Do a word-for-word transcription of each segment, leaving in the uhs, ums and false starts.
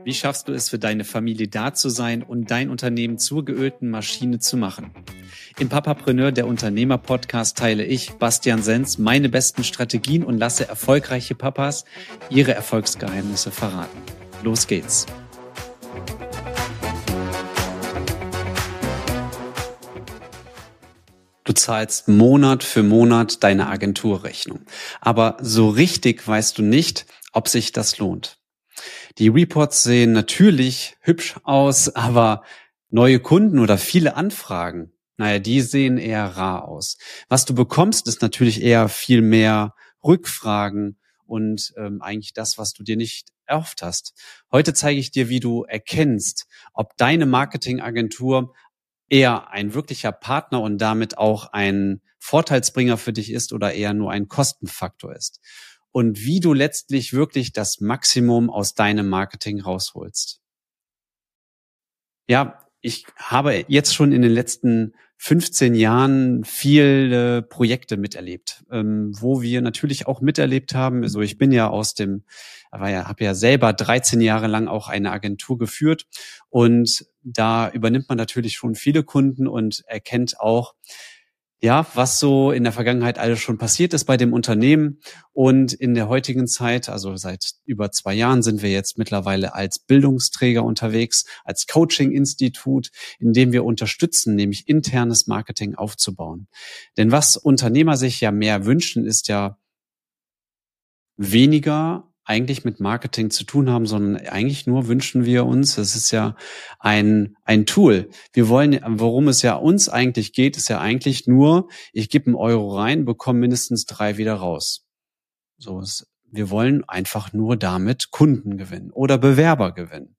Wie schaffst du es, für deine Familie da zu sein und dein Unternehmen zur geölten Maschine zu machen? Im Papapreneur, der Unternehmer-Podcast, teile ich, Bastian Senz, meine besten Strategien und lasse erfolgreiche Papas ihre Erfolgsgeheimnisse verraten. Los geht's! Du zahlst Monat für Monat deine Agenturrechnung. Aber so richtig weißt du nicht, ob sich das lohnt. Die Reports sehen natürlich hübsch aus, aber neue Kunden oder viele Anfragen, naja, die sehen eher rar aus. Was du bekommst, ist natürlich eher viel mehr Rückfragen und ähm, eigentlich das, was du dir nicht erhofft hast. Heute zeige ich dir, wie du erkennst, ob deine Marketingagentur eher ein wirklicher Partner und damit auch ein Vorteilsbringer für dich ist oder eher nur ein Kostenfaktor ist. Und wie du letztlich wirklich das Maximum aus deinem Marketing rausholst. Ja, ich habe jetzt schon in den letzten fünfzehn Jahren viele Projekte miterlebt, ähm, wo wir natürlich auch miterlebt haben. Also ich bin ja aus dem, aber ja, habe ja selber dreizehn Jahre lang auch eine Agentur geführt und da übernimmt man natürlich schon viele Kunden und erkennt auch, ja, was so in der Vergangenheit alles schon passiert ist bei dem Unternehmen. Und in der heutigen Zeit, also seit über zwei Jahren, sind wir jetzt mittlerweile als Bildungsträger unterwegs, als Coaching-Institut, in dem wir unterstützen, nämlich internes Marketing aufzubauen. Denn was Unternehmer sich ja mehr wünschen, ist ja weniger eigentlich mit Marketing zu tun haben, sondern eigentlich nur wünschen wir uns, es ist ja ein ein Tool. Wir wollen, worum es ja uns eigentlich geht, ist ja eigentlich nur, ich gebe einen Euro rein, bekomme mindestens drei wieder raus. So ist, wir wollen einfach nur damit Kunden gewinnen oder Bewerber gewinnen.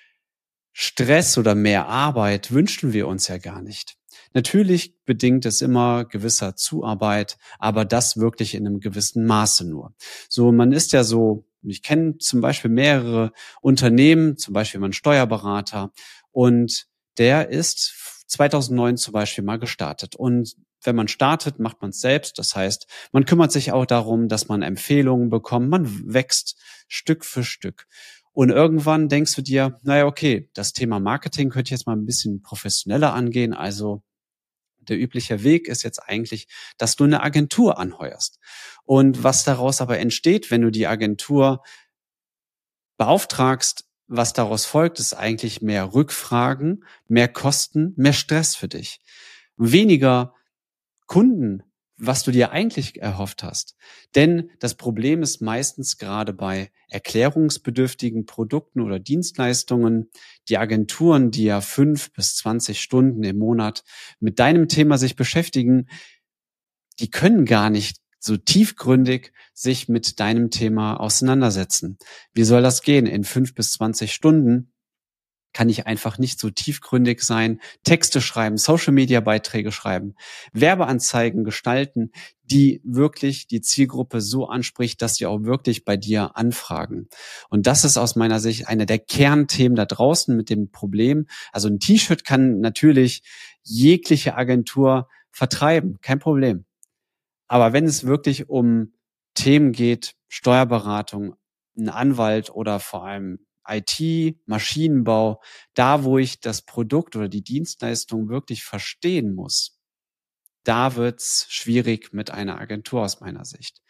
Stress oder mehr Arbeit wünschen wir uns ja gar nicht. Natürlich bedingt es immer gewisser Zuarbeit, aber das wirklich in einem gewissen Maße nur. So, man ist ja so, ich kenne zum Beispiel mehrere Unternehmen, zum Beispiel mein Steuerberater, und der ist zweitausendneun zum Beispiel mal gestartet. Und wenn man startet, macht man es selbst. Das heißt, man kümmert sich auch darum, dass man Empfehlungen bekommt. Man wächst Stück für Stück. Und irgendwann denkst du dir, naja, okay, das Thema Marketing könnte ich jetzt mal ein bisschen professioneller angehen. Also der übliche Weg ist jetzt eigentlich, dass du eine Agentur anheuerst. Und was daraus aber entsteht, wenn du die Agentur beauftragst, was daraus folgt, ist eigentlich mehr Rückfragen, mehr Kosten, mehr Stress für dich. Weniger Kunden, was du dir eigentlich erhofft hast. Denn das Problem ist meistens gerade bei erklärungsbedürftigen Produkten oder Dienstleistungen, die Agenturen, die ja fünf bis zwanzig Stunden im Monat mit deinem Thema sich beschäftigen, die können gar nicht so tiefgründig sich mit deinem Thema auseinandersetzen. Wie soll das gehen? In fünf bis zwanzig Stunden kann ich einfach nicht so tiefgründig sein, Texte schreiben, Social-Media-Beiträge schreiben, Werbeanzeigen gestalten, die wirklich die Zielgruppe so anspricht, dass sie auch wirklich bei dir anfragen. Und das ist aus meiner Sicht einer der Kernthemen da draußen mit dem Problem. Also ein T-Shirt kann natürlich jegliche Agentur vertreiben, kein Problem. Aber wenn es wirklich um Themen geht, Steuerberatung, ein Anwalt oder vor allem I T, Maschinenbau, da wo ich das Produkt oder die Dienstleistung wirklich verstehen muss, da wird's schwierig mit einer Agentur aus meiner Sicht.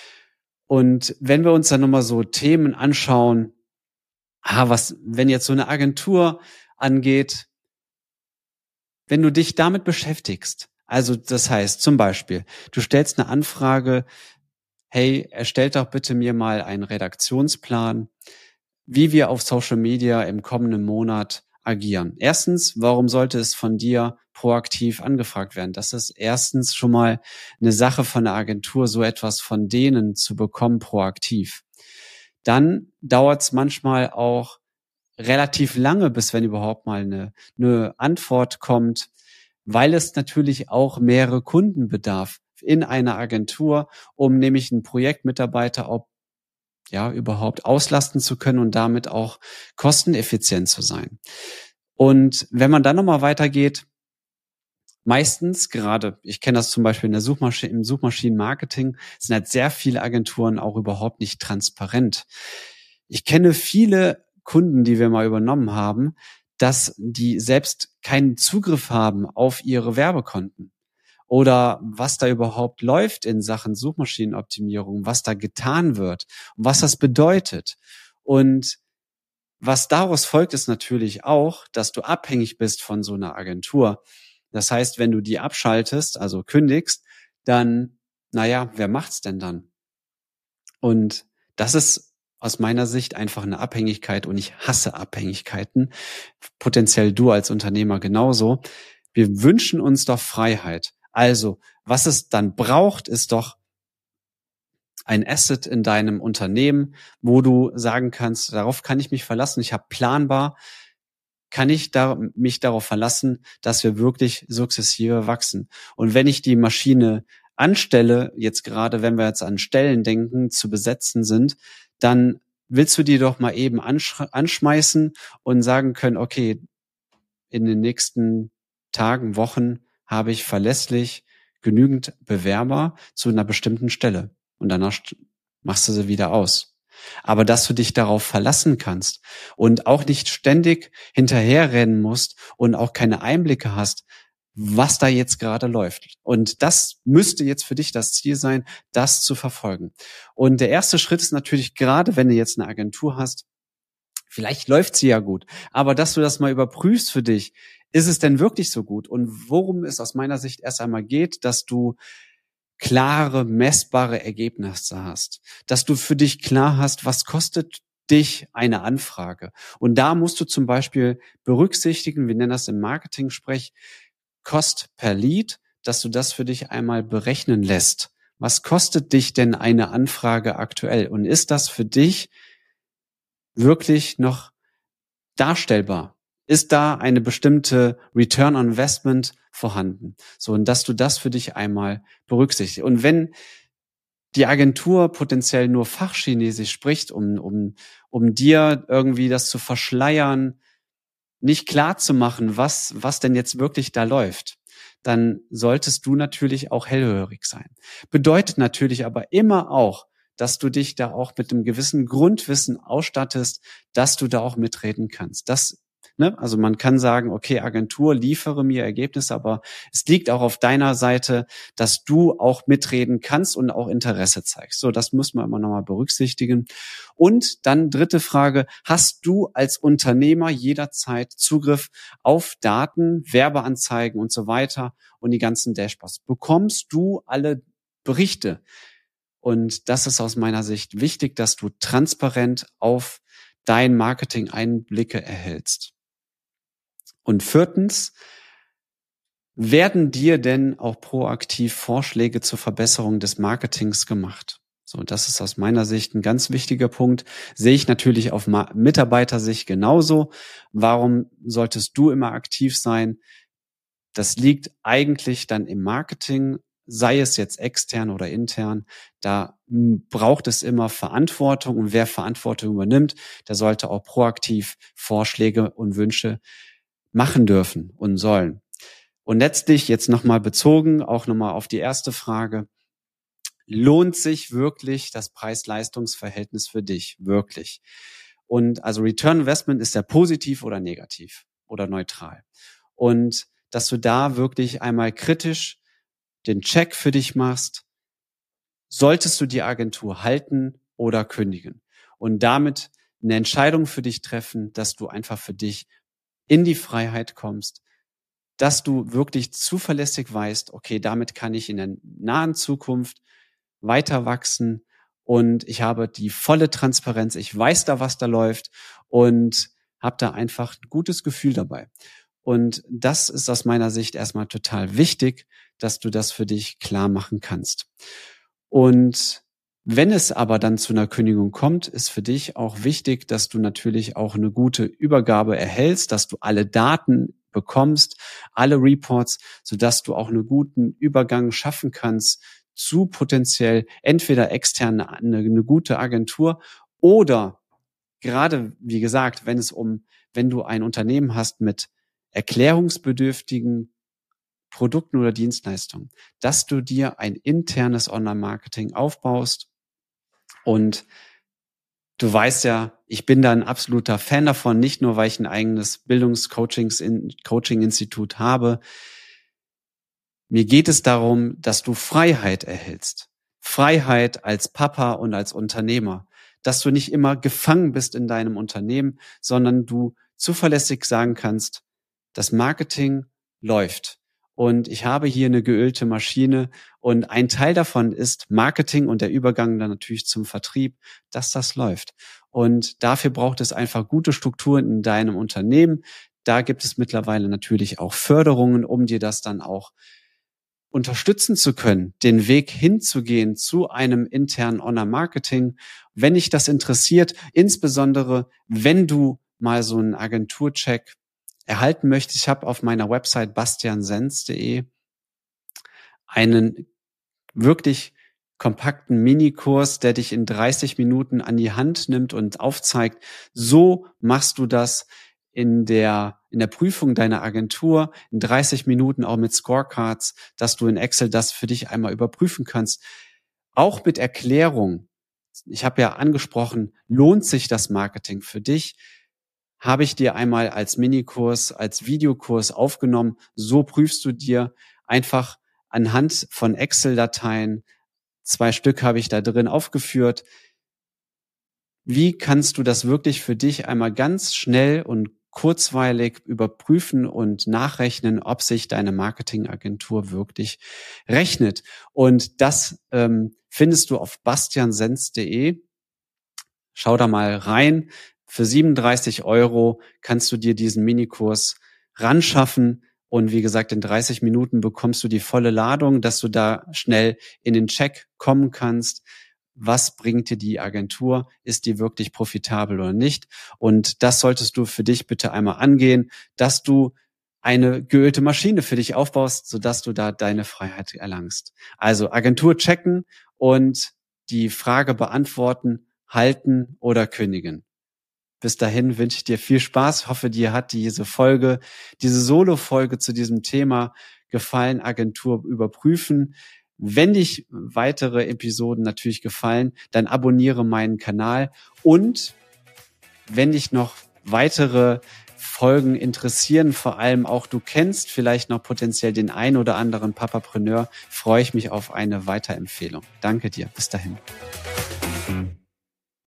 Und wenn wir uns dann nochmal so Themen anschauen, ah, was, wenn jetzt so eine Agentur angeht, wenn du dich damit beschäftigst, also das heißt zum Beispiel, du stellst eine Anfrage, hey, erstellt doch bitte mir mal einen Redaktionsplan, wie wir auf Social Media im kommenden Monat agieren. Erstens, warum sollte es von dir proaktiv angefragt werden? Das ist erstens schon mal eine Sache von der Agentur, so etwas von denen zu bekommen, proaktiv. Dann dauert es manchmal auch relativ lange, bis wenn überhaupt mal eine, eine Antwort kommt, weil es natürlich auch mehrere Kunden bedarf in einer Agentur, um nämlich einen Projektmitarbeiter auch ja, überhaupt auslasten zu können und damit auch kosteneffizient zu sein. Und wenn man dann nochmal weitergeht, meistens gerade, ich kenne das zum Beispiel in der Suchmaschine, im Suchmaschinenmarketing, sind halt sehr viele Agenturen auch überhaupt nicht transparent. Ich kenne viele Kunden, die wir mal übernommen haben, dass die selbst keinen Zugriff haben auf ihre Werbekonten oder was da überhaupt läuft in Sachen Suchmaschinenoptimierung, was da getan wird und was das bedeutet. Und was daraus folgt, ist natürlich auch, dass du abhängig bist von so einer Agentur. Das heißt, wenn du die abschaltest, also kündigst, dann, naja, wer macht's denn dann? Und das ist aus meiner Sicht einfach eine Abhängigkeit und ich hasse Abhängigkeiten. Potenziell du als Unternehmer genauso. Wir wünschen uns doch Freiheit. Also, was es dann braucht, ist doch ein Asset in deinem Unternehmen, wo du sagen kannst, darauf kann ich mich verlassen. Ich habe planbar, kann ich da, mich darauf verlassen, dass wir wirklich sukzessive wachsen. Und wenn ich die Maschine anstelle, jetzt gerade, wenn wir jetzt an Stellen denken, zu besetzen sind, dann willst du die doch mal eben ansch- anschmeißen und sagen können, okay, in den nächsten Tagen, Wochen habe ich verlässlich genügend Bewerber zu einer bestimmten Stelle. Und danach machst du sie wieder aus. Aber dass du dich darauf verlassen kannst und auch nicht ständig hinterherrennen musst und auch keine Einblicke hast, was da jetzt gerade läuft. Und das müsste jetzt für dich das Ziel sein, das zu verfolgen. Und der erste Schritt ist natürlich, gerade wenn du jetzt eine Agentur hast, vielleicht läuft sie ja gut, aber dass du das mal überprüfst für dich, ist es denn wirklich so gut? Und worum es aus meiner Sicht erst einmal geht, dass du klare, messbare Ergebnisse hast, dass du für dich klar hast, was kostet dich eine Anfrage. Und da musst du zum Beispiel berücksichtigen, wir nennen das im Marketing-Sprech, Cost per Lead, dass du das für dich einmal berechnen lässt. Was kostet dich denn eine Anfrage aktuell? Und ist das für dich wirklich noch darstellbar? Ist da eine bestimmte Return on Investment vorhanden? So, und dass du das für dich einmal berücksichtigst. Und wenn die Agentur potenziell nur Fachchinesisch spricht, um, um, um dir irgendwie das zu verschleiern, nicht klar zu machen, was, was denn jetzt wirklich da läuft, dann solltest du natürlich auch hellhörig sein. Bedeutet natürlich aber immer auch, dass du dich da auch mit einem gewissen Grundwissen ausstattest, dass du da auch mitreden kannst. Das, ne, also man kann sagen, okay, Agentur, liefere mir Ergebnisse, aber es liegt auch auf deiner Seite, dass du auch mitreden kannst und auch Interesse zeigst. So, das muss man immer nochmal berücksichtigen. Und dann dritte Frage, hast du als Unternehmer jederzeit Zugriff auf Daten, Werbeanzeigen und so weiter und die ganzen Dashboards? Bekommst du alle Berichte? Und das ist aus meiner Sicht wichtig, dass du transparent auf dein Marketing Einblicke erhältst. Und viertens, werden dir denn auch proaktiv Vorschläge zur Verbesserung des Marketings gemacht? So, das ist aus meiner Sicht ein ganz wichtiger Punkt. Sehe ich natürlich auf Mitarbeitersicht genauso. Warum solltest du immer aktiv sein? Das liegt eigentlich dann im Marketing, sei es jetzt extern oder intern. Da braucht es immer Verantwortung und wer Verantwortung übernimmt, der sollte auch proaktiv Vorschläge und Wünsche machen dürfen und sollen. Und letztlich jetzt nochmal bezogen, auch nochmal auf die erste Frage, lohnt sich wirklich das Preis-Leistungs-Verhältnis für dich? Wirklich. Und also Return Investment, ist der positiv oder negativ oder neutral? Und dass du da wirklich einmal kritisch den Check für dich machst, solltest du die Agentur halten oder kündigen? Und damit eine Entscheidung für dich treffen, dass du einfach für dich in die Freiheit kommst, dass du wirklich zuverlässig weißt, okay, damit kann ich in der nahen Zukunft weiter wachsen und ich habe die volle Transparenz, ich weiß da, was da läuft und habe da einfach ein gutes Gefühl dabei. Und das ist aus meiner Sicht erstmal total wichtig, dass du das für dich klar machen kannst. Und wenn es aber dann zu einer Kündigung kommt, ist für dich auch wichtig, dass du natürlich auch eine gute Übergabe erhältst, dass du alle Daten bekommst, alle Reports, sodass du auch einen guten Übergang schaffen kannst zu potenziell entweder extern eine, eine gute Agentur oder gerade, wie gesagt, wenn es um, wenn du ein Unternehmen hast mit erklärungsbedürftigen Produkten oder Dienstleistungen, dass du dir ein internes Online-Marketing aufbaust. Und du weißt ja, ich bin da ein absoluter Fan davon, nicht nur, weil ich ein eigenes Bildungscoaching-Institut habe. Mir geht es darum, dass du Freiheit erhältst. Freiheit als Papa und als Unternehmer. Dass du nicht immer gefangen bist in deinem Unternehmen, sondern du zuverlässig sagen kannst, das Marketing läuft. Und ich habe hier eine geölte Maschine und ein Teil davon ist Marketing und der Übergang dann natürlich zum Vertrieb, dass das läuft. Und dafür braucht es einfach gute Strukturen in deinem Unternehmen. Da gibt es mittlerweile natürlich auch Förderungen, um dir das dann auch unterstützen zu können, den Weg hinzugehen zu einem internen Online-Marketing. Wenn dich das interessiert, insbesondere wenn du mal so einen Agenturcheck erhalten möchtest, ich habe auf meiner Website bastian sens punkt de einen wirklich kompakten Minikurs, der dich in dreißig Minuten an die Hand nimmt und aufzeigt, so machst du das in der in der Prüfung deiner Agentur in dreißig Minuten, auch mit Scorecards, dass du in Excel das für dich einmal überprüfen kannst. Auch mit Erklärung. Ich habe ja angesprochen, lohnt sich das Marketing für dich? Habe ich dir einmal als Minikurs, als Videokurs aufgenommen. So prüfst du dir einfach anhand von Excel-Dateien, zwei Stück habe ich da drin aufgeführt, wie kannst du das wirklich für dich einmal ganz schnell und kurzweilig überprüfen und nachrechnen, ob sich deine Marketingagentur wirklich rechnet. Und das ähm, findest du auf bastian sens punkt de. Schau da mal rein. Für siebenunddreißig Euro kannst du dir diesen Minikurs ranschaffen. Und wie gesagt, in dreißig Minuten bekommst du die volle Ladung, dass du da schnell in den Check kommen kannst. Was bringt dir die Agentur? Ist die wirklich profitabel oder nicht? Und das solltest du für dich bitte einmal angehen, dass du eine geölte Maschine für dich aufbaust, sodass du da deine Freiheit erlangst. Also Agentur checken und die Frage beantworten, halten oder kündigen. Bis dahin wünsche ich dir viel Spaß. Hoffe, dir hat diese Folge, diese Solo-Folge zu diesem Thema gefallen, Agentur überprüfen. Wenn dich weitere Episoden natürlich gefallen, dann abonniere meinen Kanal. Und wenn dich noch weitere Folgen interessieren, vor allem auch du kennst vielleicht noch potenziell den ein oder anderen Papapreneur, freue ich mich auf eine Weiterempfehlung. Danke dir. Bis dahin.